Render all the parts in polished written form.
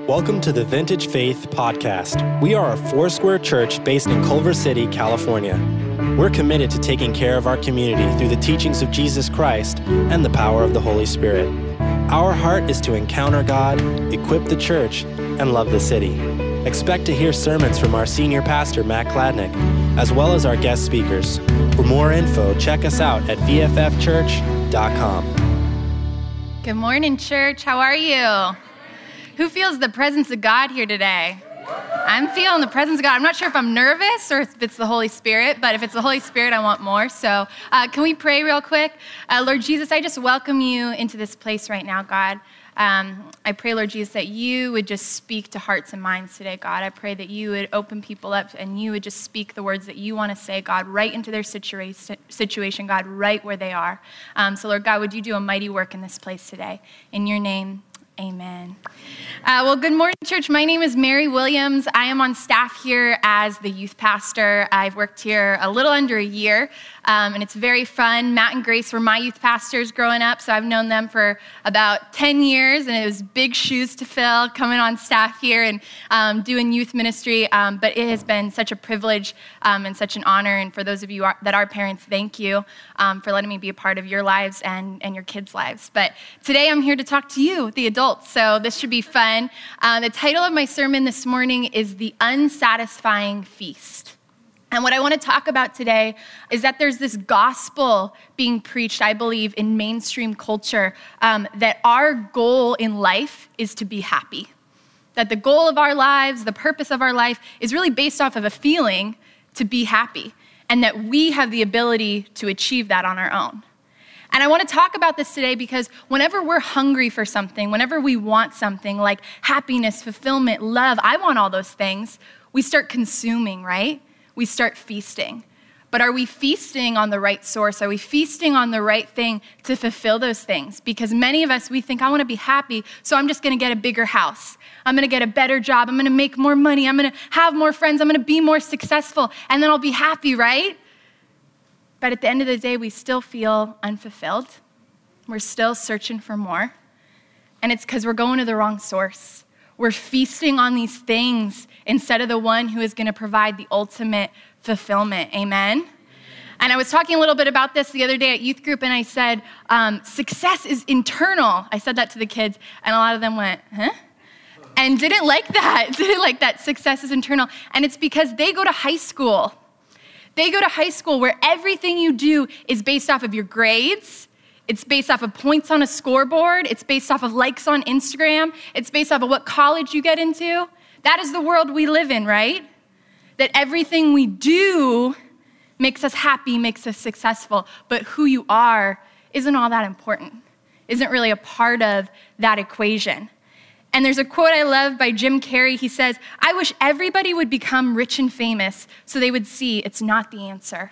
Welcome to the Vintage Faith Podcast. We are a Foursquare church based in Culver City, California. We're committed to taking care of our community through the teachings of Jesus Christ and the power of the Holy Spirit. Our heart is to encounter God, equip the church, and love the city. Expect to hear sermons from our senior pastor, Matt Kladnick, as well as our guest speakers. For more info, check us out at vffchurch.com. Good morning, church. How are you? Who feels the presence of God here today? I'm feeling the presence of God. I'm not sure if I'm nervous or if it's the Holy Spirit, but if it's the Holy Spirit, I want more. So can we pray real quick? Lord Jesus, I just welcome you into this place right now, God. I pray, Lord Jesus, that you would just speak to hearts and minds today, God. I pray that you would open people up and you would just speak the words that you want to say, God, right into their situation, God, right where they are. So, Lord God, would you do a mighty work in this place today? In your name, amen. Well, good morning, church. My name is Mary Williams. I am on staff here as the youth pastor. I've worked here a little under a year, and it's very fun. Matt and Grace were my youth pastors growing up, so I've known them for about 10 years, and it was big shoes to fill coming on staff here and doing youth ministry, but it has been such a privilege and such an honor, and for those of you that are parents, thank you for letting me be a part of your lives and your kids' lives. But today I'm here to talk to you, the adults, so this should be fun. The title of my sermon this morning is The Unsatisfying Feast. And what I want to talk about today is that there's this gospel being preached, I believe, in mainstream culture, that our goal in life is to be happy. That the goal of our lives, the purpose of our life is really based off of a feeling to be happy, and that we have the ability to achieve that on our own. And I want to talk about this today because whenever we're hungry for something, whenever we want something like happiness, fulfillment, love, I want all those things, we start consuming, right? We start feasting. But are we feasting on the right source? Are we feasting on the right thing to fulfill those things? Because many of us, we think, I want to be happy, so I'm just going to get a bigger house. I'm going to get a better job. I'm going to make more money. I'm going to have more friends. I'm going to be more successful, and then I'll be happy, right? But at the end of the day, we still feel unfulfilled. We're still searching for more. And it's because we're going to the wrong source. We're feasting on these things instead of the one who is going to provide the ultimate fulfillment. Amen? And I was talking a little bit about this the other day at youth group, and I said, success is internal. I said that to the kids, and a lot of them went, huh? And didn't like that. Success is internal. And it's because they go to high school. They go to high school where everything you do is based off of your grades. It's based off of points on a scoreboard. It's based off of likes on Instagram. It's based off of what college you get into. That is the world we live in, right? That everything we do makes us happy, makes us successful, but who you are isn't all that important, isn't really a part of that equation. And there's a quote I love by Jim Carrey. He says, I wish everybody would become rich and famous so they would see it's not the answer.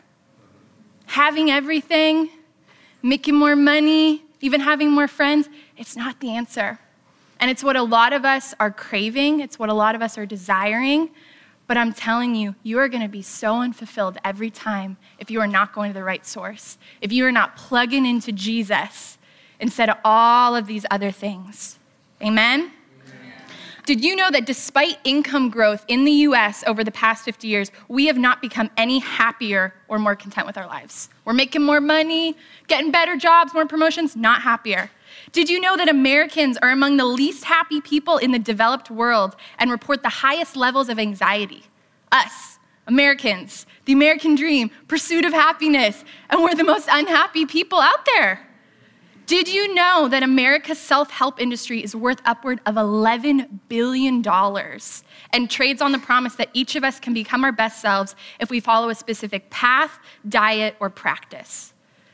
Having everything, making more money, even having more friends, it's not the answer. And it's what a lot of us are craving. It's what a lot of us are desiring. But I'm telling you, you are going to be so unfulfilled every time if you are not going to the right source, if you are not plugging into Jesus instead of all of these other things. Amen? Did you know that despite income growth in the U.S. over the past 50 years, we have not become any happier or more content with our lives? We're making more money, getting better jobs, more promotions, not happier. Did you know that Americans are among the least happy people in the developed world and report the highest levels of anxiety? Us, Americans, the American dream, pursuit of happiness, and we're the most unhappy people out there. Did you know that America's self-help industry is worth upward of $11 billion and trades on the promise that each of us can become our best selves if we follow a specific path, diet, or practice?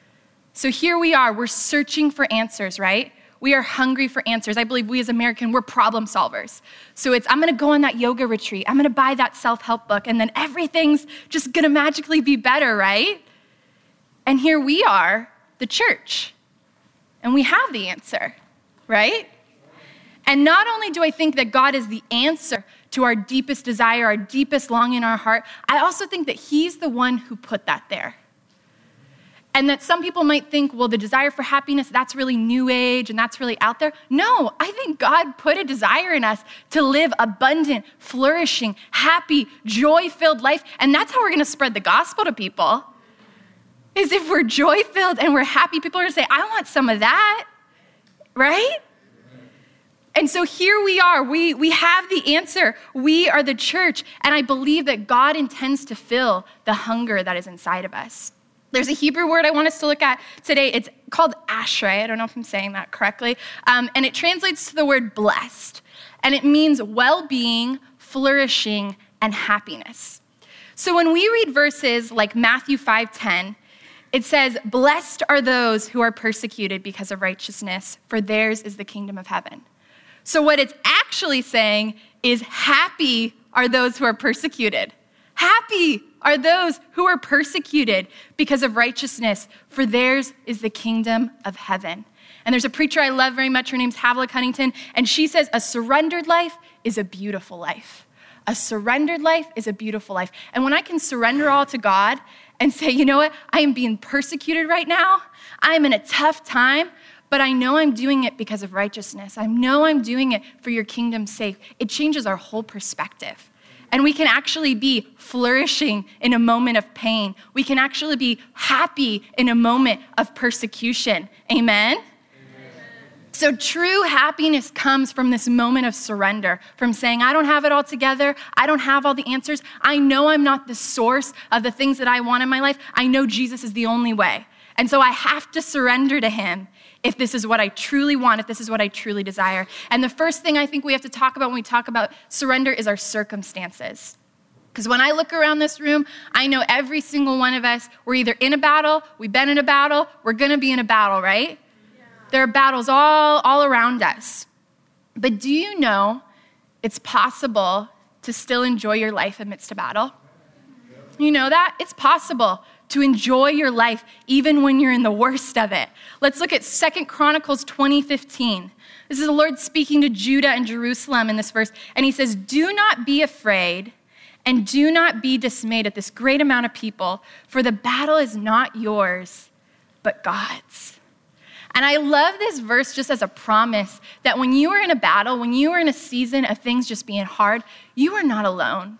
So here we are, we're searching for answers, right? We are hungry for answers. I believe we as Americans, we're problem solvers. So I'm gonna go on that yoga retreat, I'm gonna buy that self-help book, and then everything's just gonna magically be better, right? And here we are, the church. And we have the answer, right? And not only do I think that God is the answer to our deepest desire, our deepest longing in our heart, I also think that he's the one who put that there. And that some people might think, well, the desire for happiness, that's really new age and that's really out there. No, I think God put a desire in us to live abundant, flourishing, happy, joy-filled life. And that's how we're going to spread the gospel to people. Is if we're joy-filled and we're happy, people are going to say, I want some of that, right? And so here we are. We have the answer. We are the church. And I believe that God intends to fill the hunger that is inside of us. There's a Hebrew word I want us to look at today. It's called ashrei. I don't know if I'm saying that correctly. And it translates to the word blessed. And it means well-being, flourishing, and happiness. So when we read verses like Matthew 5:10, it says, blessed are those who are persecuted because of righteousness, for theirs is the kingdom of heaven. So what it's actually saying is happy are those who are persecuted. Happy are those who are persecuted because of righteousness, for theirs is the kingdom of heaven. And there's a preacher I love very much. Her name's Havilah Cunnington. And she says, a surrendered life is a beautiful life. A surrendered life is a beautiful life. And when I can surrender all to God and say, you know what? I am being persecuted right now. I am in a tough time, but I know I'm doing it because of righteousness. I know I'm doing it for your kingdom's sake. It changes our whole perspective. And we can actually be flourishing in a moment of pain. We can actually be happy in a moment of persecution. Amen? So true happiness comes from this moment of surrender, from saying, I don't have it all together. I don't have all the answers. I know I'm not the source of the things that I want in my life. I know Jesus is the only way. And so I have to surrender to him if this is what I truly want, if this is what I truly desire. And the first thing I think we have to talk about when we talk about surrender is our circumstances. Because when I look around this room, I know every single one of us, we're either in a battle, we've been in a battle, we're gonna be in a battle, right? Yeah. There are battles all around us. But do you know it's possible to still enjoy your life amidst a battle? You know that? It's possible to enjoy your life even when you're in the worst of it. Let's look at 2 Chronicles 20:15. This is the Lord speaking to Judah and Jerusalem in this verse. And he says, do not be afraid and do not be dismayed at this great amount of people, for the battle is not yours, but God's. And I love this verse just as a promise that when you are in a battle, when you are in a season of things just being hard, you are not alone.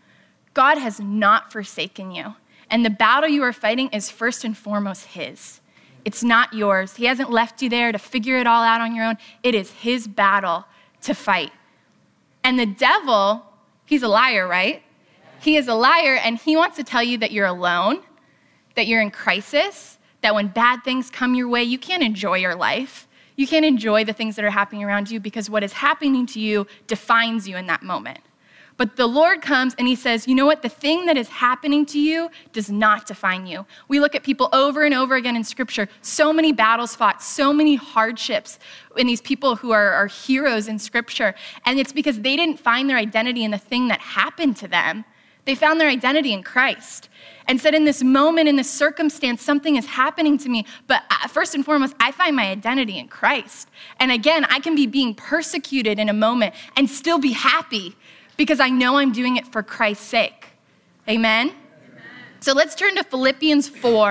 God has not forsaken you. And the battle you are fighting is first and foremost his. It's not yours. He hasn't left you there to figure it all out on your own. It is his battle to fight. And the devil, he's a liar, right? He is a liar, and he wants to tell you that you're alone, that you're in crisis, that when bad things come your way, you can't enjoy your life. You can't enjoy the things that are happening around you because what is happening to you defines you in that moment. But the Lord comes and he says, you know what? The thing that is happening to you does not define you. We look at people over and over again in scripture, so many battles fought, so many hardships in these people who are heroes in scripture. And it's because they didn't find their identity in the thing that happened to them. They found their identity in Christ and said, in this moment, in this circumstance, something is happening to me. But first and foremost, I find my identity in Christ. And again, I can be being persecuted in a moment and still be happy because I know I'm doing it for Christ's sake. Amen? So let's turn to Philippians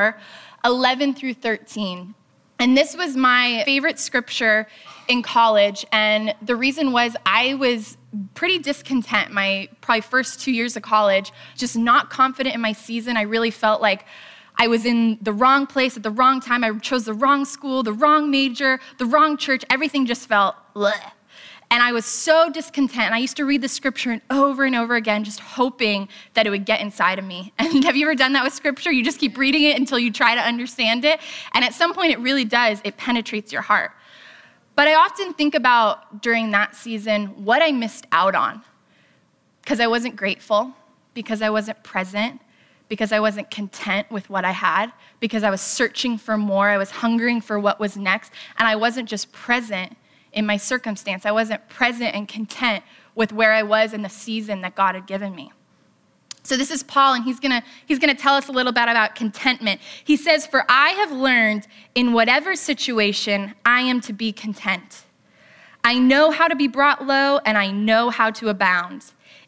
4:11-13. And this was my favorite scripture in college. And the reason was I was pretty discontent my probably first 2 years of college, just not confident in my season. I really felt like I was in the wrong place at the wrong time. I chose the wrong school, the wrong major, the wrong church. Everything just felt bleh. And I was so discontent. And I used to read the scripture and over again, just hoping that it would get inside of me. And have you ever done that with scripture? You just keep reading it until you try to understand it. And at some point, it really does. It penetrates your heart. But I often think about during that season what I missed out on because I wasn't grateful, because I wasn't present, because I wasn't content with what I had, because I was searching for more. I was hungering for what was next. And I wasn't just present in my circumstance. I wasn't present and content with where I was in the season that God had given me. So this is Paul, and he's gonna tell us a little bit about contentment. He says, "For I have learned in whatever situation I am to be content. I know how to be brought low, and I know how to abound.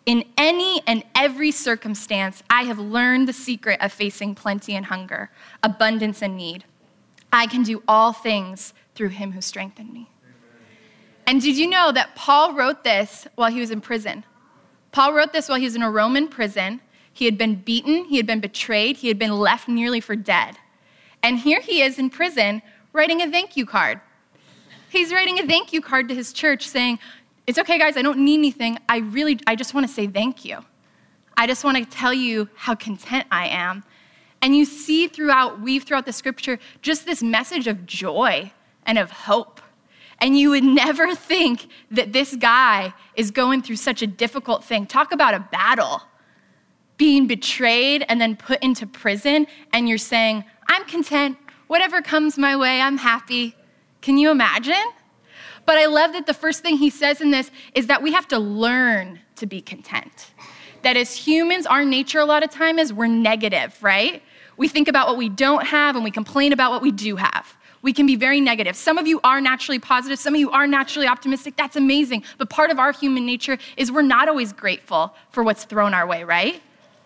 In any and every circumstance, I have learned the secret of facing plenty and hunger, abundance and need. I can do all things through him who strengthened me. And did you know that Paul wrote this while he was in prison? Paul wrote this while he was in a Roman prison. He had been beaten, he had been betrayed, he had been left nearly for dead. And here he is in prison writing a thank you card. He's writing a thank you card to his church saying, it's okay, guys, I don't need anything. I just want to say thank you. I just want to tell you how content I am. And you see throughout the scripture, just this message of joy and of hope. And you would never think that this guy is going through such a difficult thing. Talk about a battle. Being betrayed and then put into prison, and you're saying, I'm content. Whatever comes my way, I'm happy. Can you imagine? But I love that the first thing he says in this is that we have to learn to be content. That as humans, our nature a lot of time is we're negative, right? We think about what we don't have and we complain about what we do have. We can be very negative. Some of you are naturally positive. Some of you are naturally optimistic. That's amazing. But part of our human nature is we're not always grateful for what's thrown our way, right?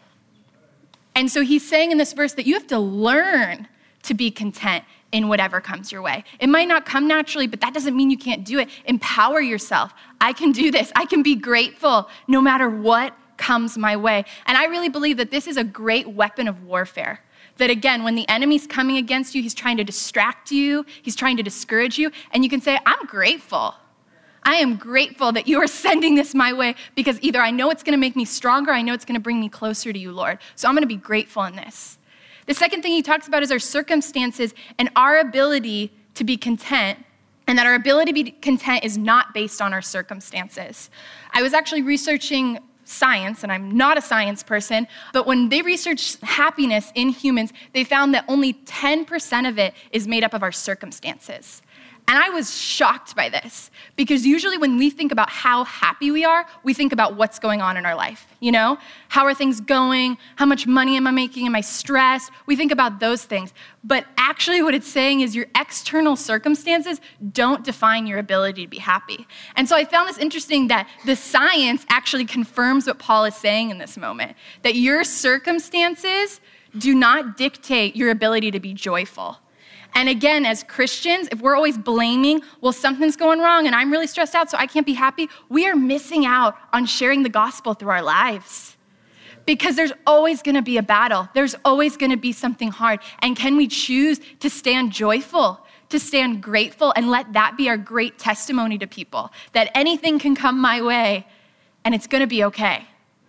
And so he's saying in this verse that you have to learn to be content in whatever comes your way. It might not come naturally, but that doesn't mean you can't do it. Empower yourself. I can do this. I can be grateful no matter what comes my way. And I really believe that this is a great weapon of warfare. That again, when the enemy's coming against you, he's trying to distract you, he's trying to discourage you, and you can say, I'm grateful. I am grateful that you are sending this my way because either I know it's going to make me stronger, I know it's going to bring me closer to you, Lord. So I'm going to be grateful in this. The second thing he talks about is our circumstances and our ability to be content, and that our ability to be content is not based on our circumstances. I was actually researching science, and I'm not a science person, but when they researched happiness in humans, they found that only 10% of it is made up of our circumstances. And I was shocked by this because usually when we think about how happy we are, we think about what's going on in our life, you know? How are things going? How much money am I making? Am I stressed? We think about those things. But actually what it's saying is your external circumstances don't define your ability to be happy. And so I found this interesting that the science actually confirms what Paul is saying in this moment, that your circumstances do not dictate your ability to be joyful. And again, as Christians, if we're always blaming, well, something's going wrong and I'm really stressed out, so I can't be happy, we are missing out on sharing the gospel through our lives. Because there's always gonna be a battle. There's always gonna be something hard. And can we choose to stand joyful, to stand grateful, and let that be our great testimony to people, that anything can come my way and it's gonna be okay.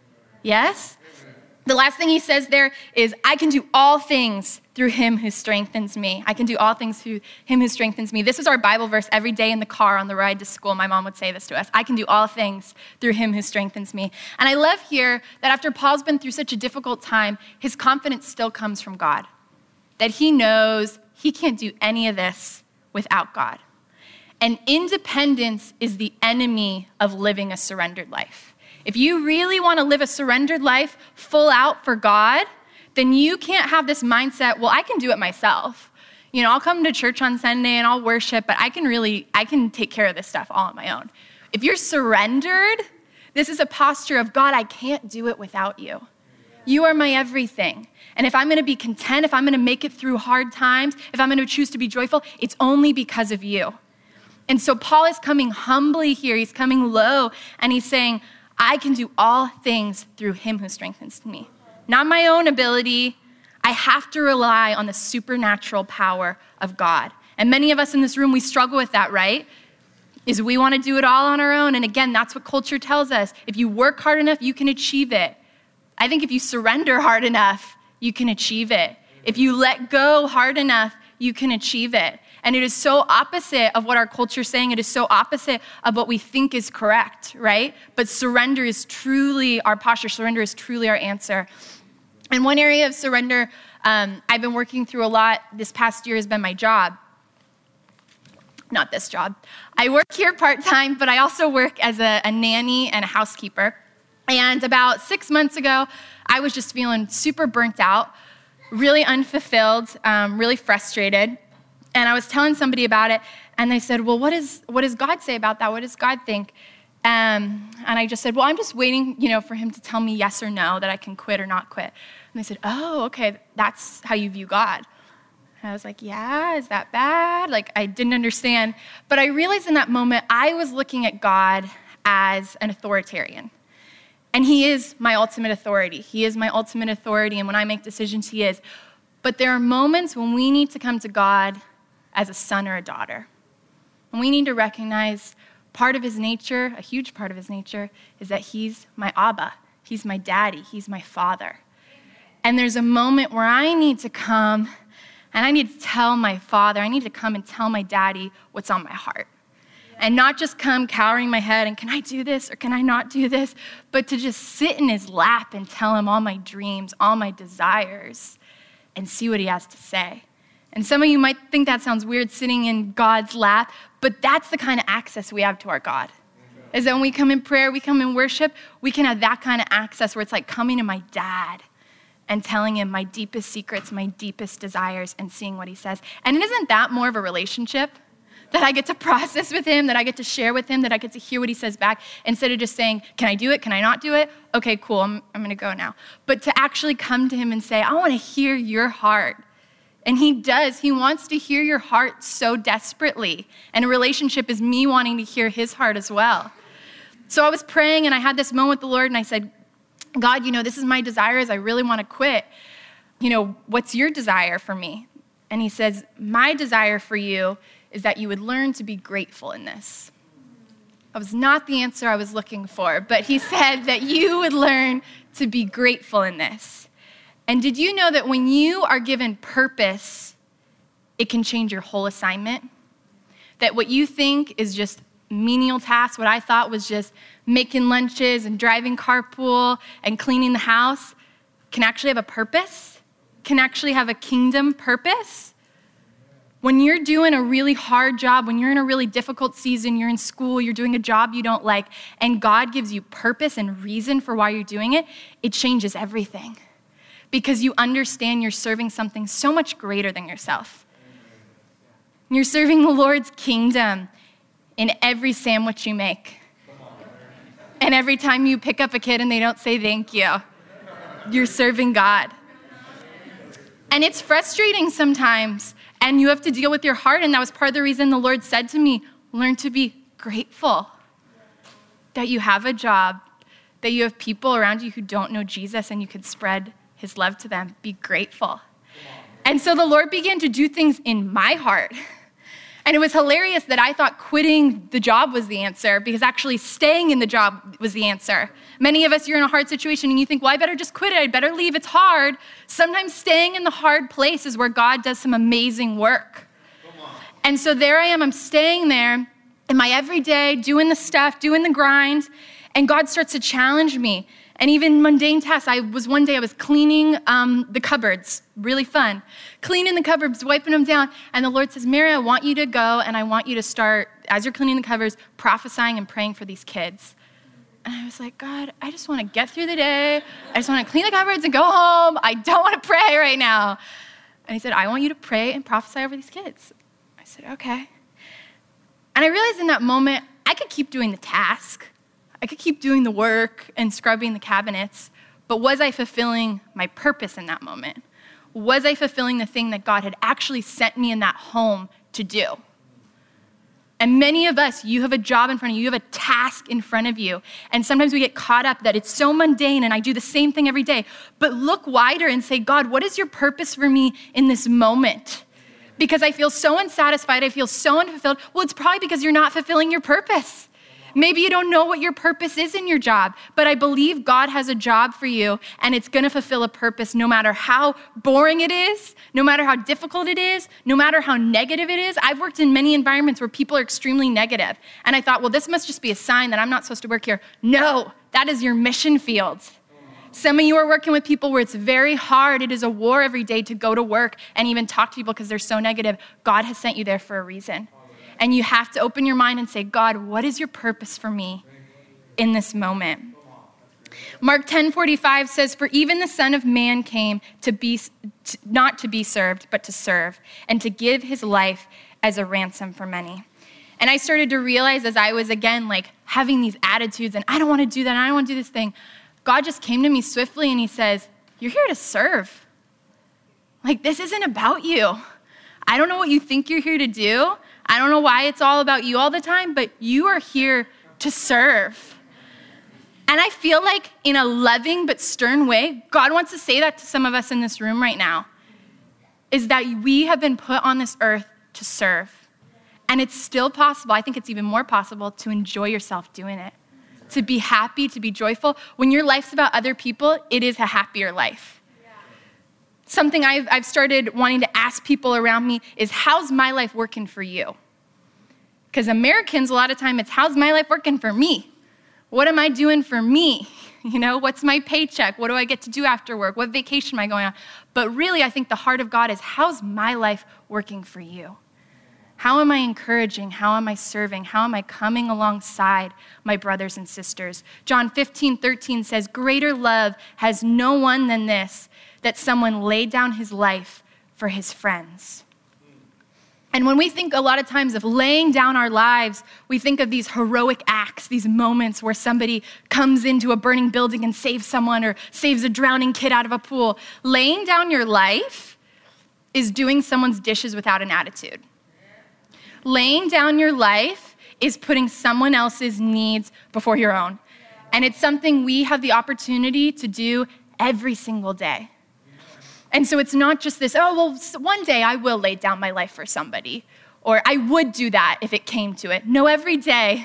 Yes? The last thing he says there is, I can do all things through him who strengthens me. I can do all things through him who strengthens me. This is our Bible verse every day in the car on the ride to school. My mom would say this to us. I can do all things through him who strengthens me. And I love here that after Paul's been through such a difficult time, his confidence still comes from God. That he knows he can't do any of this without God. And independence is the enemy of living a surrendered life. If you really want to live a surrendered life full out for God, then you can't have this mindset, well, I can do it myself. You know, I'll come to church on Sunday and I'll worship, but I can take care of this stuff all on my own. If you're surrendered, this is a posture of, God, I can't do it without you. You are my everything. And if I'm going to be content, if I'm going to make it through hard times, if I'm going to choose to be joyful, it's only because of you. And so Paul is coming humbly here. He's coming low, and he's saying, I can do all things through him who strengthens me. Not my own ability. I have to rely on the supernatural power of God. And many of us in this room, we struggle with that, right? Is we want to do it all on our own. And again, that's what culture tells us. If you work hard enough, you can achieve it. I think if you surrender hard enough, you can achieve it. If you let go hard enough, you can achieve it. And it is so opposite of what our culture is saying. It is so opposite of what we think is correct, right? But surrender is truly our posture. Surrender is truly our answer. And one area of surrender I've been working through a lot this past year has been my job. Not this job. I work here part-time, but I also work as a nanny and a housekeeper. And about 6 months ago, I was just feeling super burnt out, really unfulfilled, really frustrated. And I was telling somebody about it, and they said, well, what does God say about that? What does God think? And I just said, well, I'm just waiting, for him to tell me yes or no that I can quit or not quit. And they said, oh, okay, that's how you view God. And I was like, yeah, is that bad? Like, I didn't understand. But I realized in that moment, I was looking at God as an authoritarian. And he is my ultimate authority. He is my ultimate authority, and when I make decisions, he is. But there are moments when we need to come to God as a son or a daughter. And we need to recognize part of his nature, a huge part of his nature, is that he's my Abba. He's my daddy. He's my father. And there's a moment where I need to come and I need to tell my father, I need to come and tell my daddy what's on my heart. And not just come cowering my head and can I do this or can I not do this, but to just sit in his lap and tell him all my dreams, all my desires, and see what he has to say. And some of you might think that sounds weird, sitting in God's lap, but that's the kind of access we have to our God. Is that when we come in prayer, we come in worship, we can have that kind of access where it's like coming to my dad and telling him my deepest secrets, my deepest desires, and seeing what he says. And isn't that more of a relationship? That I get to process with him, that I get to share with him, that I get to hear what he says back, instead of just saying, can I do it? Can I not do it? Okay, cool, I'm gonna go now. But to actually come to him and say, I wanna hear your heart. And he does, he wants to hear your heart so desperately. And a relationship is me wanting to hear his heart as well. So I was praying and I had this moment with the Lord and I said, God, this is my desire is I really wanna quit. What's your desire for me? And he says, my desire for you is that you would learn to be grateful in this. That was not the answer I was looking for, but he said that you would learn to be grateful in this. And did you know that when you are given purpose, it can change your whole assignment? That what you think is just menial tasks, what I thought was just making lunches and driving carpool and cleaning the house, can actually have a purpose, can actually have a kingdom purpose. When you're doing a really hard job, when you're in a really difficult season, you're in school, you're doing a job you don't like, and God gives you purpose and reason for why you're doing it, it changes everything. Because you understand you're serving something so much greater than yourself. You're serving the Lord's kingdom in every sandwich you make. And every time you pick up a kid and they don't say thank you, you're serving God. And it's frustrating sometimes. And you have to deal with your heart. And that was part of the reason the Lord said to me, learn to be grateful that you have a job, that you have people around you who don't know Jesus and you can spread his love to them. Be grateful. And so the Lord began to do things in my heart. And it was hilarious that I thought quitting the job was the answer because actually staying in the job was the answer. Many of us, you're in a hard situation and you think, well, I better just quit it. I'd better leave. It's hard. Sometimes staying in the hard place is where God does some amazing work. And so there I am. I'm staying there in my everyday, doing the stuff, doing the grind. And God starts to challenge me. And even mundane tasks. One day I was cleaning the cupboards, really fun. Cleaning the cupboards, wiping them down. And the Lord says, Mary, I want you to go and I want you to start, as you're cleaning the cupboards, prophesying and praying for these kids. And I was like, God, I just want to get through the day. I just want to clean the cupboards and go home. I don't want to pray right now. And he said, I want you to pray and prophesy over these kids. I said, okay. And I realized in that moment, I could keep doing the task. I could keep doing the work and scrubbing the cabinets, but was I fulfilling my purpose in that moment? Was I fulfilling the thing that God had actually sent me in that home to do? And many of us, you have a job in front of you, you have a task in front of you, and sometimes we get caught up that it's so mundane and I do the same thing every day, but look wider and say, God, what is your purpose for me in this moment? Because I feel so unsatisfied, I feel so unfulfilled. Well, it's probably because you're not fulfilling your purpose. Maybe you don't know what your purpose is in your job, but I believe God has a job for you and it's gonna fulfill a purpose no matter how boring it is, no matter how difficult it is, no matter how negative it is. I've worked in many environments where people are extremely negative. And I thought, well, this must just be a sign that I'm not supposed to work here. No, that is your mission field. Some of you are working with people where it's very hard. It is a war every day to go to work and even talk to people because they're so negative. God has sent you there for a reason. And you have to open your mind and say, God, what is your purpose for me in this moment? Mark 10:45 says, for even the Son of Man came not to be served, but to serve, and to give his life as a ransom for many. And I started to realize as I was, again, like having these attitudes and I don't want to do that, and I don't want to do this thing, God just came to me swiftly and he says, you're here to serve. Like, this isn't about you. I don't know what you think you're here to do. I don't know why it's all about you all the time, but you are here to serve. And I feel like in a loving but stern way, God wants to say that to some of us in this room right now, is that we have been put on this earth to serve. And it's still possible, I think it's even more possible, to enjoy yourself doing it, to be happy, to be joyful. When your life's about other people, it is a happier life. Something I've started wanting to ask people around me is, how's my life working for you? Because Americans, a lot of time, it's how's my life working for me? What am I doing for me? You know, what's my paycheck? What do I get to do after work? What vacation am I going on? But really, I think the heart of God is, how's my life working for you? How am I encouraging? How am I serving? How am I coming alongside my brothers and sisters? John 15:13 says, greater love has no one than this, that someone laid down his life for his friends. And when we think a lot of times of laying down our lives, we think of these heroic acts, these moments where somebody comes into a burning building and saves someone or saves a drowning kid out of a pool. Laying down your life is doing someone's dishes without an attitude. Laying down your life is putting someone else's needs before your own. And it's something we have the opportunity to do every single day. And so it's not just this, oh, well, one day I will lay down my life for somebody, or I would do that if it came to it. No, every day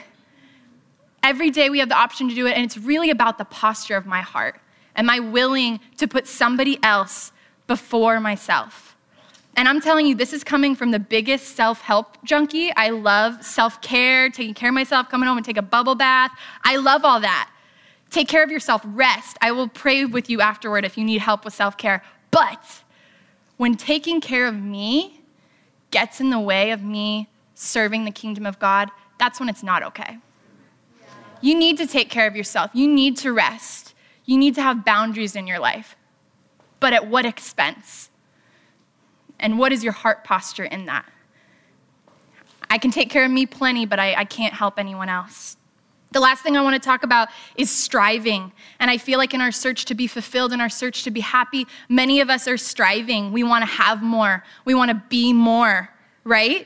we have the option to do it, and it's really about the posture of my heart. Am I willing to put somebody else before myself? And I'm telling you, this is coming from the biggest self-help junkie. I love self-care, taking care of myself, coming home and take a bubble bath. I love all that. Take care of yourself, rest. I will pray with you afterward if you need help with self-care. But when taking care of me gets in the way of me serving the kingdom of God, that's when it's not okay. You need to take care of yourself. You need to rest. You need to have boundaries in your life. But at what expense? And what is your heart posture in that? I can take care of me plenty, but I can't help anyone else. The last thing I want to talk about is striving. And I feel like in our search to be fulfilled, in our search to be happy, many of us are striving. We want to have more. We want to be more, right?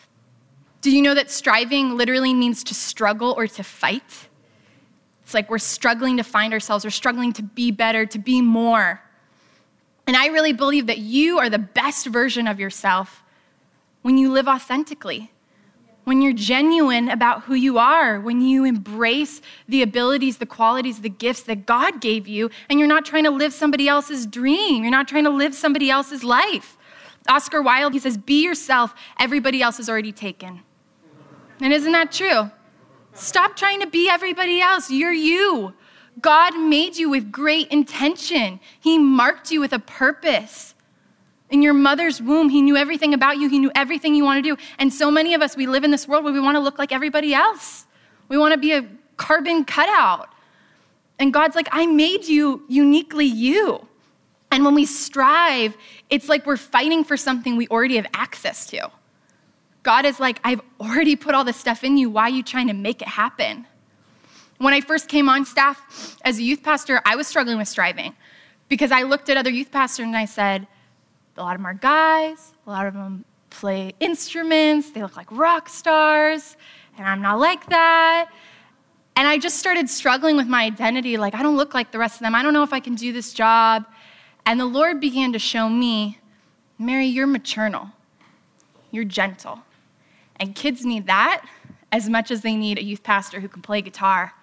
Do you know that striving literally means to struggle or to fight? It's like we're struggling to find ourselves. We're struggling to be better, to be more. And I really believe that you are the best version of yourself when you live authentically. When you're genuine about who you are, when you embrace the abilities, the qualities, the gifts that God gave you, and you're not trying to live somebody else's dream. You're not trying to live somebody else's life. Oscar Wilde, he says, be yourself, everybody else is already taken. And isn't that true? Stop trying to be everybody else. You're you. God made you with great intention. He marked you with a purpose. In your mother's womb, he knew everything about you. He knew everything you want to do. And so many of us, we live in this world where we want to look like everybody else. We want to be a carbon cutout. And God's like, I made you uniquely you. And when we strive, it's like we're fighting for something we already have access to. God is like, I've already put all this stuff in you. Why are you trying to make it happen? When I first came on staff as a youth pastor, I was struggling with striving because I looked at other youth pastors and I said, a lot of them are guys, a lot of them play instruments, they look like rock stars, and I'm not like that. And I just started struggling with my identity, like I don't look like the rest of them, I don't know if I can do this job. And the Lord began to show me, Mary, you're maternal, you're gentle. And kids need that as much as they need a youth pastor who can play guitar.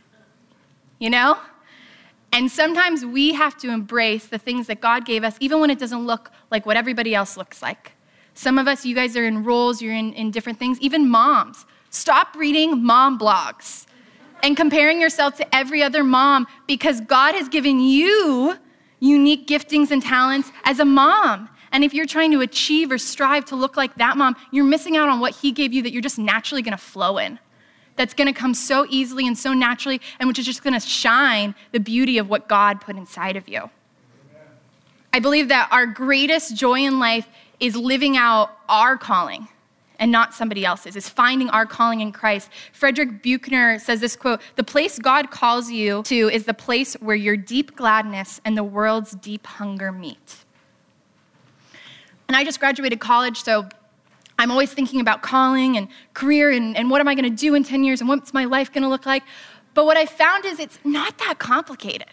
You know? And sometimes we have to embrace the things that God gave us, even when it doesn't look like what everybody else looks like. Some of us, you guys are in roles, you're in different things, even moms. Stop reading mom blogs and comparing yourself to every other mom because God has given you unique giftings and talents as a mom. And if you're trying to achieve or strive to look like that mom, you're missing out on what he gave you that you're just naturally going to flow in. That's going to come so easily and so naturally, and which is just going to shine the beauty of what God put inside of you. I believe that our greatest joy in life is living out our calling and not somebody else's, is finding our calling in Christ. Frederick Buechner says this quote, "The place God calls you to is the place where your deep gladness and the world's deep hunger meet." And I just graduated college, so I'm always thinking about calling and career and what am I going to do in 10 years and what's my life going to look like. But what I found is it's not that complicated.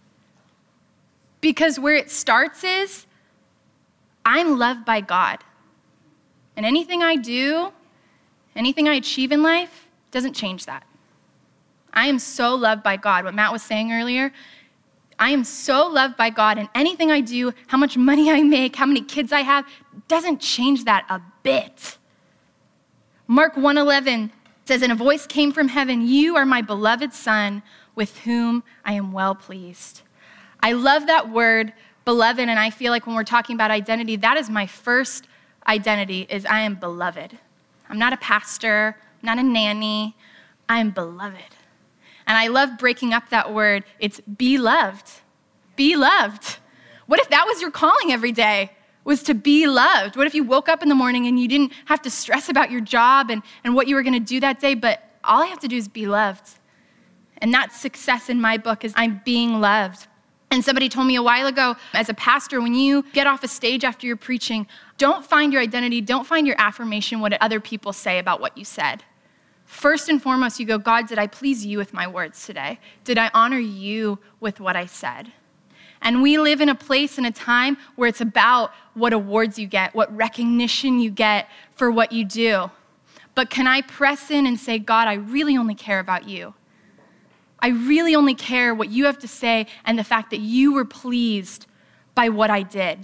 Because where it starts is I'm loved by God. And anything I do, anything I achieve in life doesn't change that. I am so loved by God. What Matt was saying earlier, I am so loved by God, and anything I do, how much money I make, how many kids I have, doesn't change that a bit. Mark 1:11 says, "And a voice came from heaven, 'You are my beloved Son, with whom I am well pleased.'" I love that word, beloved, and I feel like when we're talking about identity, that is my first identity, is I am beloved. I'm not a pastor, I'm not a nanny, I am beloved. And I love breaking up that word. It's be loved. Be loved. What if that was your calling every day, was to be loved? What if you woke up in the morning and you didn't have to stress about your job and what you were going to do that day, but all I have to do is be loved? And that's success in my book, is I'm being loved. And somebody told me a while ago, as a pastor, when you get off a stage after you're preaching, don't find your identity, don't find your affirmation, what other people say about what you said. First and foremost, you go, God, did I please you with my words today? Did I honor you with what I said? And we live in a place and a time where it's about what awards you get, what recognition you get for what you do. But can I press in and say, God, I really only care about you. I really only care what you have to say and the fact that you were pleased by what I did.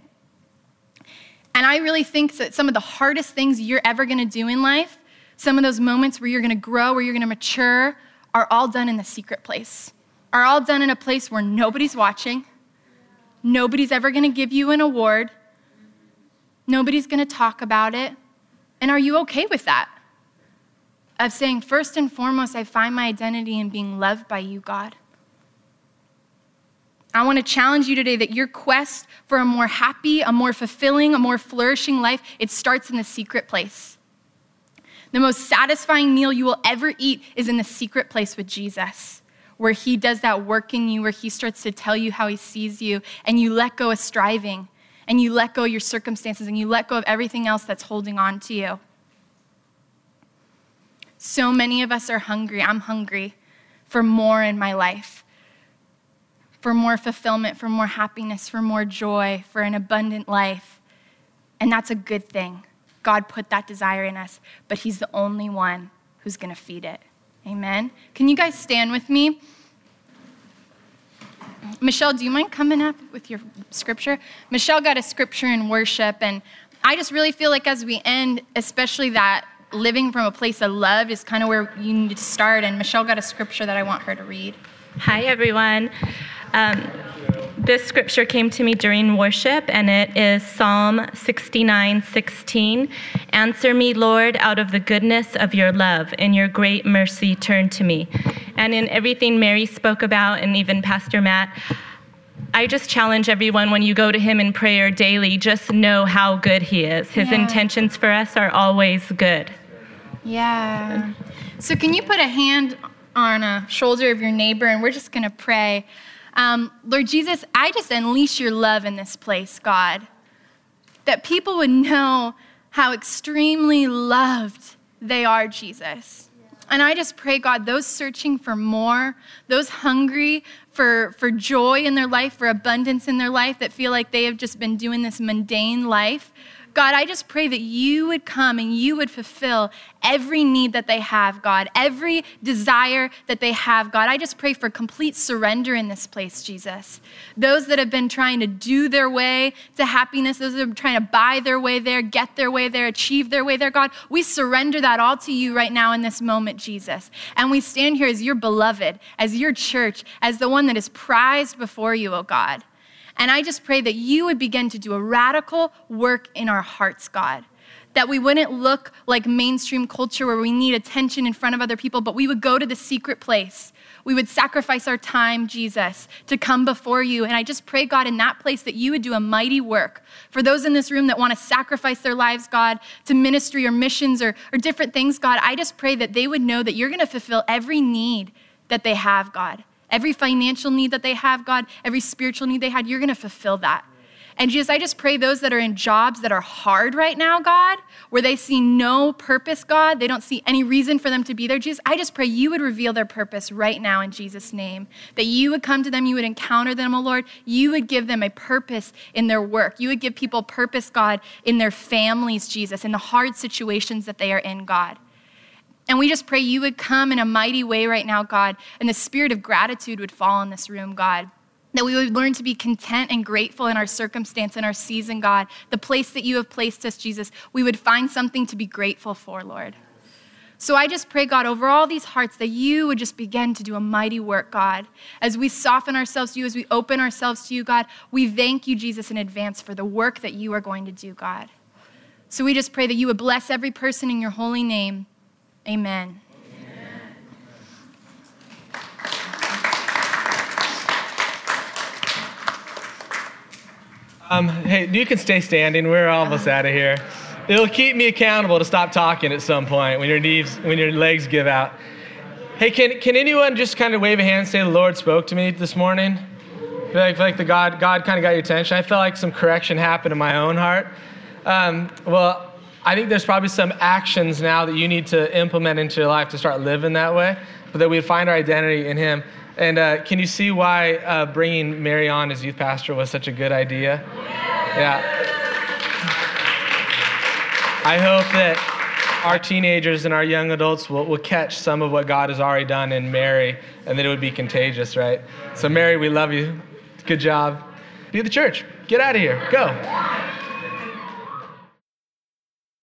And I really think that some of the hardest things you're ever going to do in life, some of those moments where you're going to grow, where you're going to mature, are all done in the secret place, are all done in a place where nobody's watching, nobody's ever going to give you an award, nobody's going to talk about it. And are you okay with that? Of saying, first and foremost, I find my identity in being loved by you, God. I want to challenge you today that your quest for a more happy, a more fulfilling, a more flourishing life, it starts in the secret place. The most satisfying meal you will ever eat is in the secret place with Jesus, where he does that work in you, where he starts to tell you how he sees you, and you let go of striving, and you let go of your circumstances, and you let go of everything else that's holding on to you. So many of us are hungry. I'm hungry for more in my life, for more fulfillment, for more happiness, for more joy, for an abundant life. And that's a good thing. God put that desire in us, but he's the only one who's going to feed it. Amen. Can you guys stand with me? Michelle, do you mind coming up with your scripture? Michelle got a scripture in worship, and I just really feel like as we end, especially that living from a place of love is kind of where you need to start. And Michelle got a scripture that I want her to read. Hi, everyone. This scripture came to me during worship, and it is Psalm 69:16. "Answer me, Lord, out of the goodness of your love. In your great mercy, turn to me." And in everything Mary spoke about, and even Pastor Matt, I just challenge everyone, when you go to him in prayer daily, just know how good he is. His intentions for us are always good. Yeah. So can you put a hand on a shoulder of your neighbor, and we're just going to pray. Lord Jesus, I just unleash your love in this place, God, that people would know how extremely loved they are, Jesus. And I just pray, God, those searching for more, those hungry for joy in their life, for abundance in their life, that feel like they have just been doing this mundane life, God, I just pray that you would come and you would fulfill every need that they have, God, every desire that they have, God. I just pray for complete surrender in this place, Jesus. Those that have been trying to do their way to happiness, those that have been trying to buy their way there, get their way there, achieve their way there, God, we surrender that all to you right now in this moment, Jesus. And we stand here as your beloved, as your church, as the one that is prized before you, oh God. And I just pray that you would begin to do a radical work in our hearts, God, that we wouldn't look like mainstream culture where we need attention in front of other people, but we would go to the secret place. We would sacrifice our time, Jesus, to come before you. And I just pray, God, in that place that you would do a mighty work. For those in this room that want to sacrifice their lives, God, to ministry or missions or different things, God, I just pray that they would know that you're going to fulfill every need that they have, God. Every financial need that they have, God, every spiritual need they had, you're going to fulfill that. And Jesus, I just pray those that are in jobs that are hard right now, God, where they see no purpose, God, they don't see any reason for them to be there, Jesus, I just pray you would reveal their purpose right now in Jesus' name, that you would come to them, you would encounter them, oh Lord, you would give them a purpose in their work. You would give people purpose, God, in their families, Jesus, in the hard situations that they are in, God. And we just pray you would come in a mighty way right now, God, and the spirit of gratitude would fall in this room, God. That we would learn to be content and grateful in our circumstance, in our season, God. The place that you have placed us, Jesus, we would find something to be grateful for, Lord. So I just pray, God, over all these hearts that you would just begin to do a mighty work, God. As we soften ourselves to you, as we open ourselves to you, God, we thank you, Jesus, in advance for the work that you are going to do, God. So we just pray that you would bless every person in your holy name. Amen. Hey, you can stay standing. We're almost out of here. It'll keep me accountable to stop talking at some point when your legs give out. Hey, can anyone just kind of wave a hand and say the Lord spoke to me this morning? I feel like God kind of got your attention. I felt like some correction happened in my own heart. Well, I think there's probably some actions now that you need to implement into your life to start living that way, but that we find our identity in Him. And can you see why bringing Mary on as youth pastor was such a good idea? Yeah. I hope that our teenagers and our young adults will catch some of what God has already done in Mary, and that it would be contagious, right? So Mary, we love you. Good job. Be the church. Get out of here. Go.